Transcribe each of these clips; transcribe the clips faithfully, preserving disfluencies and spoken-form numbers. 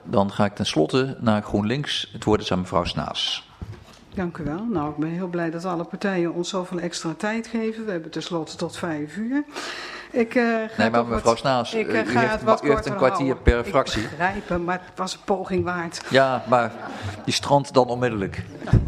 dan ga ik tenslotte naar GroenLinks. Het woord is aan mevrouw Snaas. Dank u wel. Nou, ik ben heel blij dat alle partijen ons zoveel extra tijd geven. We hebben tenslotte tot vijf uur. Ik, uh, ga nee, maar mevrouw wat, Snaas, ik, uh, u, ga heeft, het wat u heeft een kwartier houden. per fractie. Ik begrijp hem, maar het was een poging waard. Ja, maar die strandt dan onmiddellijk.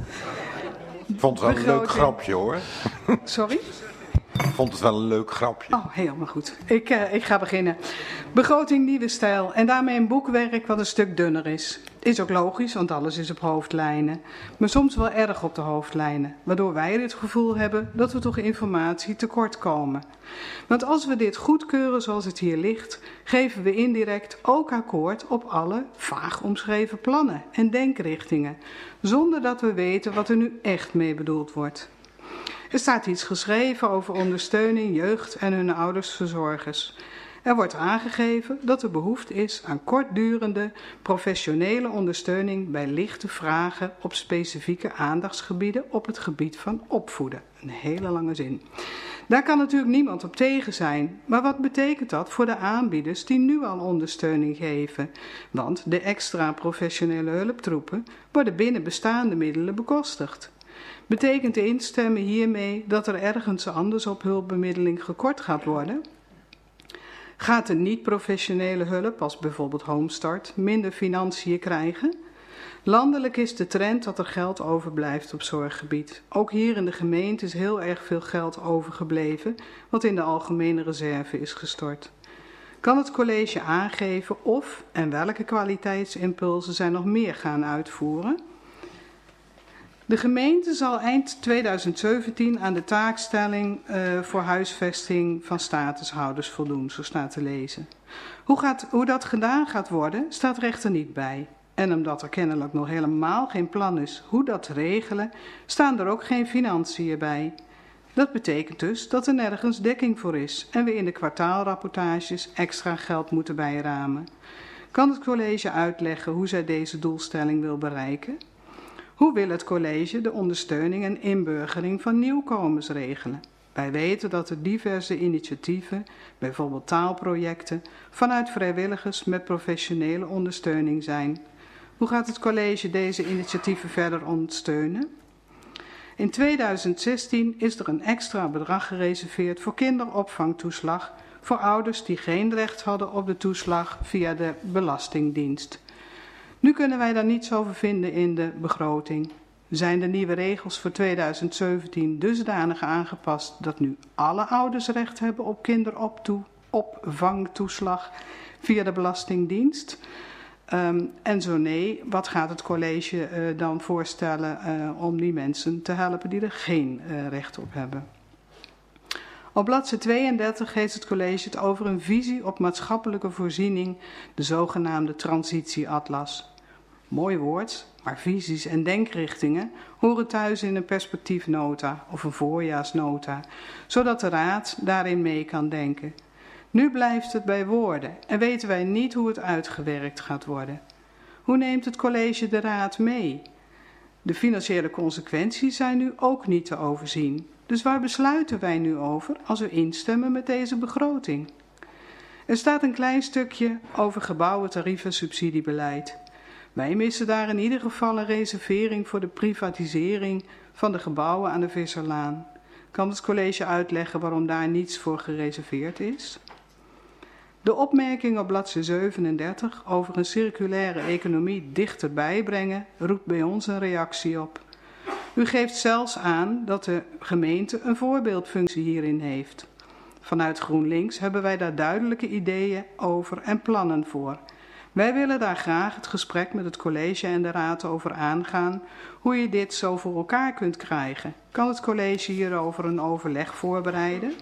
Ik vond het wel een leuk grapje, hoor. Sorry? Ik vond het wel een leuk grapje. Oh, helemaal goed. Ik, uh, ik ga beginnen. Begroting nieuwe stijl en daarmee een boekwerk wat een stuk dunner is. Is ook logisch, want alles is op hoofdlijnen. Maar soms wel erg op de hoofdlijnen. Waardoor wij het gevoel hebben dat we toch informatie tekort komen. Want als we dit goedkeuren zoals het hier ligt, geven we indirect ook akkoord op alle vaag omschreven plannen en denkrichtingen. Zonder dat we weten wat er nu echt mee bedoeld wordt. Er staat iets geschreven over ondersteuning, jeugd en hun ouders verzorgers. Er wordt aangegeven dat er behoefte is aan kortdurende professionele ondersteuning bij lichte vragen op specifieke aandachtsgebieden op het gebied van opvoeden. Een hele lange zin. Daar kan natuurlijk niemand op tegen zijn, maar wat betekent dat voor de aanbieders die nu al ondersteuning geven? Want de extra professionele hulptroepen worden binnen bestaande middelen bekostigd. Betekent instemmen hiermee dat er ergens anders op hulpbemiddeling gekort gaat worden? Gaat de niet-professionele hulp, als bijvoorbeeld Homestart, minder financiën krijgen? Landelijk is de trend dat er geld overblijft op zorggebied. Ook hier in de gemeente is heel erg veel geld overgebleven, wat in de algemene reserve is gestort. Kan het college aangeven of en welke kwaliteitsimpulsen zij nog meer gaan uitvoeren? De gemeente zal eind tweeduizend zeventien aan de taakstelling uh, voor huisvesting van statushouders voldoen, zo staat te lezen. Hoe, gaat, hoe dat gedaan gaat worden, staat rechter niet bij. En omdat er kennelijk nog helemaal geen plan is hoe dat te regelen, staan er ook geen financiën bij. Dat betekent dus dat er nergens dekking voor is en we in de kwartaalrapportages extra geld moeten bijramen. Kan het college uitleggen hoe zij deze doelstelling wil bereiken? Hoe wil het college de ondersteuning en inburgering van nieuwkomers regelen? Wij weten dat er diverse initiatieven, bijvoorbeeld taalprojecten, vanuit vrijwilligers met professionele ondersteuning zijn. Hoe gaat het college deze initiatieven verder ondersteunen? In tweeduizend zestien is er een extra bedrag gereserveerd voor kinderopvangtoeslag voor ouders die geen recht hadden op de toeslag via de Belastingdienst. Nu kunnen wij daar niets over vinden in de begroting. Zijn de nieuwe regels voor tweeduizend zeventien dusdanig aangepast dat nu alle ouders recht hebben op kinderopvangtoeslag via de Belastingdienst? Um, en zo nee, wat gaat het college uh, dan voorstellen uh, om die mensen te helpen die er geen uh, recht op hebben? Op bladzijde tweeëndertig heeft het college het over een visie op maatschappelijke voorziening, de zogenaamde transitieatlas. Mooi woord, maar visies en denkrichtingen horen thuis in een perspectiefnota of een voorjaarsnota, zodat de raad daarin mee kan denken. Nu blijft het bij woorden en weten wij niet hoe het uitgewerkt gaat worden. Hoe neemt het college de raad mee? De financiële consequenties zijn nu ook niet te overzien. Dus waar besluiten wij nu over als we instemmen met deze begroting? Er staat een klein stukje over gebouwen, tarieven, subsidiebeleid. Wij missen daar in ieder geval een reservering voor de privatisering van de gebouwen aan de Visserlaan. Kan het college uitleggen waarom daar niets voor gereserveerd is? De opmerking op bladzijde zevenendertig over een circulaire economie dichterbij brengen roept bij ons een reactie op. U geeft zelfs aan dat de gemeente een voorbeeldfunctie hierin heeft. Vanuit GroenLinks hebben wij daar duidelijke ideeën over en plannen voor. Wij willen daar graag het gesprek met het college en de raad over aangaan, hoe je dit zo voor elkaar kunt krijgen. Kan het college hierover een overleg voorbereiden?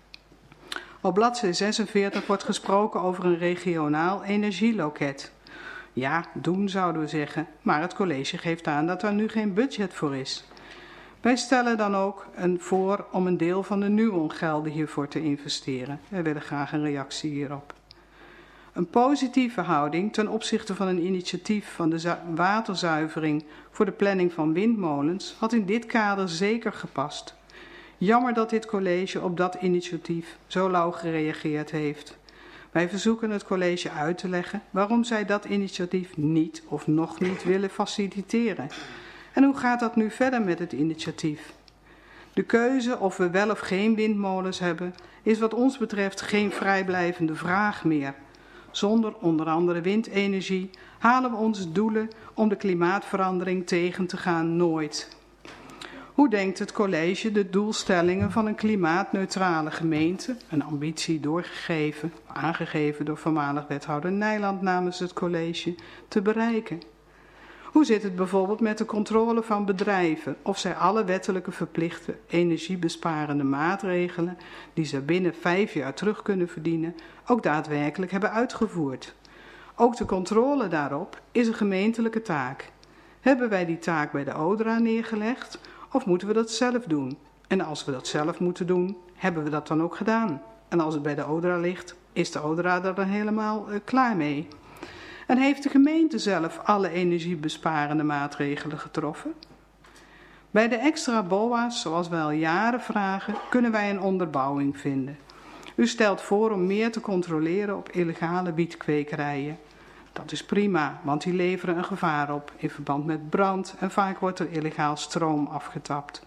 Op bladzijde zesenveertig wordt gesproken over een regionaal energieloket. Ja, doen zouden we zeggen, maar het college geeft aan dat er nu geen budget voor is. Wij stellen dan ook een voor om een deel van de Nuon-gelden hiervoor te investeren. Wij willen graag een reactie hierop. Een positieve houding ten opzichte van een initiatief van de waterzuivering voor de planning van windmolens had in dit kader zeker gepast. Jammer dat dit college op dat initiatief zo lauw gereageerd heeft. Wij verzoeken het college uit te leggen waarom zij dat initiatief niet of nog niet willen faciliteren. En hoe gaat dat nu verder met het initiatief? De keuze of we wel of geen windmolens hebben, is wat ons betreft geen vrijblijvende vraag meer. Zonder onder andere windenergie halen we onze doelen om de klimaatverandering tegen te gaan nooit. Hoe denkt het college de doelstellingen van een klimaatneutrale gemeente, een ambitie doorgegeven, aangegeven door voormalig wethouder Nijland namens het college, te bereiken? Hoe zit het bijvoorbeeld met de controle van bedrijven of zij alle wettelijke verplichte energiebesparende maatregelen die ze binnen vijf jaar terug kunnen verdienen ook daadwerkelijk hebben uitgevoerd? Ook de controle daarop is een gemeentelijke taak. Hebben wij die taak bij de O D R A neergelegd of moeten we dat zelf doen? En als we dat zelf moeten doen, hebben we dat dan ook gedaan? En als het bij de O D R A ligt, is de O D R A er dan helemaal uh, klaar mee? En heeft de gemeente zelf alle energiebesparende maatregelen getroffen? Bij de extra B O A's, zoals wij al jaren vragen, kunnen wij een onderbouwing vinden. U stelt voor om meer te controleren op illegale wietkweekerijen. Dat is prima, want die leveren een gevaar op in verband met brand en vaak wordt er illegaal stroom afgetapt.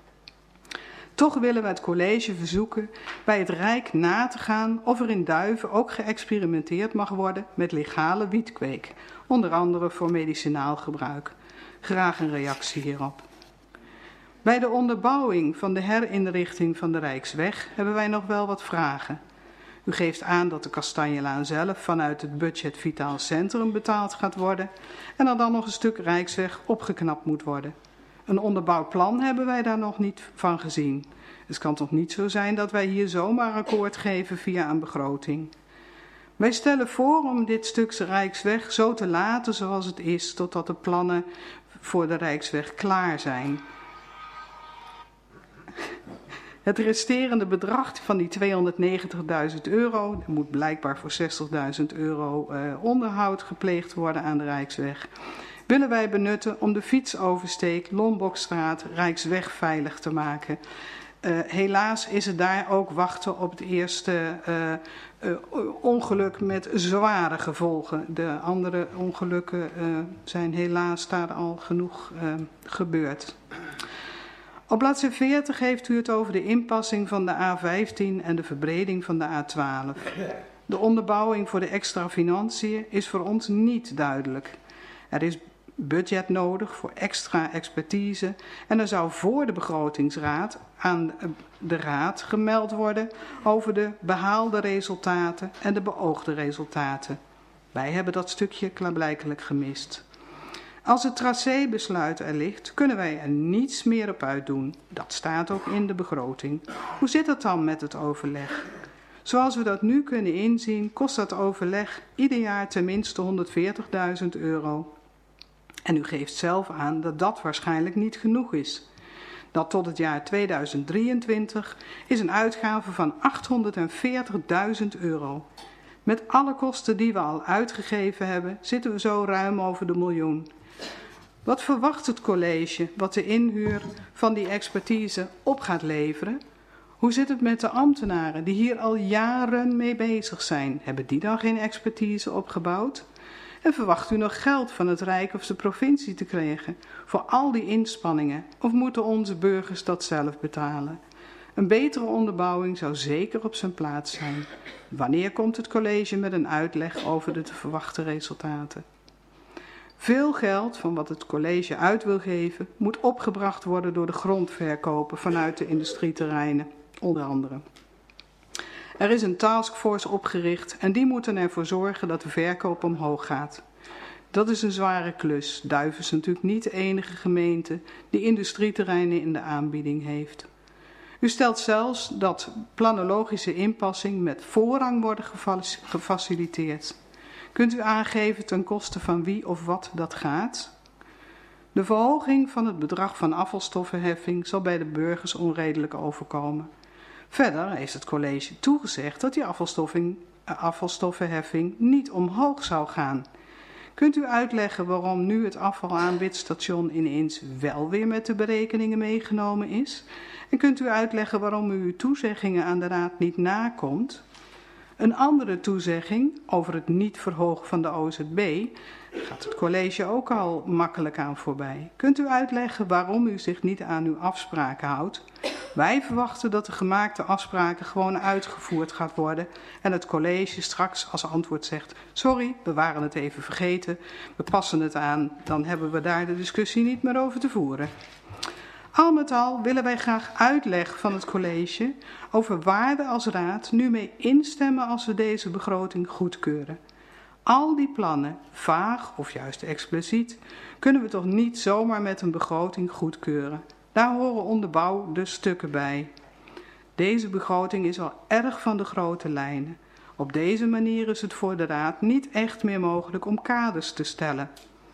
Toch willen we het college verzoeken bij het Rijk na te gaan of er in Duiven ook geëxperimenteerd mag worden met legale wietkweek, onder andere voor medicinaal gebruik. Graag een reactie hierop. Bij de onderbouwing van de herinrichting van de Rijksweg hebben wij nog wel wat vragen. U geeft aan dat de Kastanjelaan zelf vanuit het budget Vitaal Centrum betaald gaat worden en er dan nog een stuk Rijksweg opgeknapt moet worden. Een onderbouwd plan hebben wij daar nog niet van gezien. Het kan toch niet zo zijn dat wij hier zomaar akkoord geven via een begroting. Wij stellen voor om dit stuk Rijksweg zo te laten zoals het is, totdat de plannen voor de Rijksweg klaar zijn. Het resterende bedrag van die tweehonderdnegentigduizend euro, er moet blijkbaar voor zestigduizend euro uh, onderhoud gepleegd worden aan de Rijksweg, willen wij benutten om de fietsoversteek Lombokstraat Rijksweg veilig te maken. Uh, helaas is het daar ook wachten op het eerste uh, uh, ongeluk met zware gevolgen. De andere ongelukken uh, zijn helaas daar al genoeg uh, gebeurd. Op bladzijde veertig heeft u het over de inpassing van de A vijftien en de verbreding van de A twaalf. De onderbouwing voor de extra financiën is voor ons niet duidelijk. Er is budget nodig voor extra expertise en er zou voor de begrotingsraad aan de raad gemeld worden over de behaalde resultaten en de beoogde resultaten. Wij hebben dat stukje klaarblijkelijk gemist. Als het tracébesluit er ligt, kunnen wij er niets meer op uitdoen. Dat staat ook in de begroting. Hoe zit het dan met het overleg? Zoals we dat nu kunnen inzien, kost dat overleg ieder jaar tenminste honderdveertigduizend euro. En u geeft zelf aan dat dat waarschijnlijk niet genoeg is. Dat tot het jaar tweeduizend drieëntwintig is een uitgave van achthonderdveertigduizend euro. Met alle kosten die we al uitgegeven hebben, zitten we zo ruim over de miljoen. Wat verwacht het college wat de inhuur van die expertise op gaat leveren? Hoe zit het met de ambtenaren die hier al jaren mee bezig zijn? Hebben die dan geen expertise opgebouwd? En verwacht u nog geld van het Rijk of de provincie te krijgen voor al die inspanningen? Of moeten onze burgers dat zelf betalen? Een betere onderbouwing zou zeker op zijn plaats zijn. Wanneer komt het college met een uitleg over de te verwachten resultaten? Veel geld van wat het college uit wil geven moet opgebracht worden door de grondverkopen vanuit de industrieterreinen, onder andere. Er is een taskforce opgericht en die moeten ervoor zorgen dat de verkoop omhoog gaat. Dat is een zware klus. Duiven is natuurlijk niet de enige gemeente die industrieterreinen in de aanbieding heeft. U stelt zelfs dat planologische inpassing met voorrang worden gefaciliteerd. Kunt u aangeven ten koste van wie of wat dat gaat? De verhoging van het bedrag van afvalstoffenheffing zal bij de burgers onredelijk overkomen. Verder heeft het college toegezegd dat die afvalstoffenheffing niet omhoog zou gaan. Kunt u uitleggen waarom nu het afvalaanbidstation ineens wel weer met de berekeningen meegenomen is? En kunt u uitleggen waarom u uw toezeggingen aan de raad niet nakomt? Een andere toezegging over het niet verhogen van de O Z B gaat het college ook al makkelijk aan voorbij. Kunt u uitleggen waarom u zich niet aan uw afspraken houdt? Wij verwachten dat de gemaakte afspraken gewoon uitgevoerd gaat worden en het college straks als antwoord zegt: sorry, we waren het even vergeten, we passen het aan, dan hebben we daar de discussie niet meer over te voeren. Al met al willen wij graag uitleg van het college over waar we als raad nu mee instemmen als we deze begroting goedkeuren. Al die plannen, vaag of juist expliciet, kunnen we toch niet zomaar met een begroting goedkeuren. Daar horen onderbouwde stukken bij. Deze begroting is al erg van de grote lijnen. Op deze manier is het voor de raad niet echt meer mogelijk om kaders te stellen.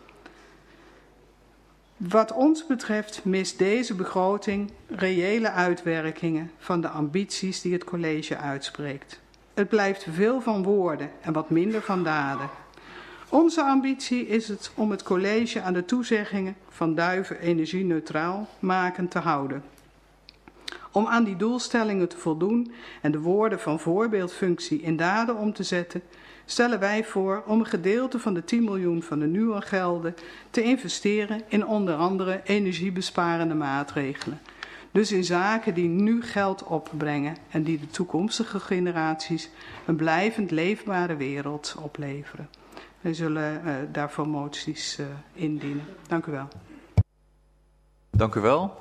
Wat ons betreft mist deze begroting reële uitwerkingen van de ambities die het college uitspreekt. Het blijft veel van woorden en wat minder van daden. Onze ambitie is het om het college aan de toezeggingen van Duiven energie-neutraal maken te houden. Om aan die doelstellingen te voldoen en de woorden van voorbeeldfunctie in daden om te zetten, stellen wij voor om een gedeelte van de tien miljoen van de nieuwe gelden te investeren in onder andere energiebesparende maatregelen. Dus in zaken die nu geld opbrengen en die de toekomstige generaties een blijvend leefbare wereld opleveren. Wij zullen uh, daarvoor moties uh, indienen. Dank u wel. Dank u wel.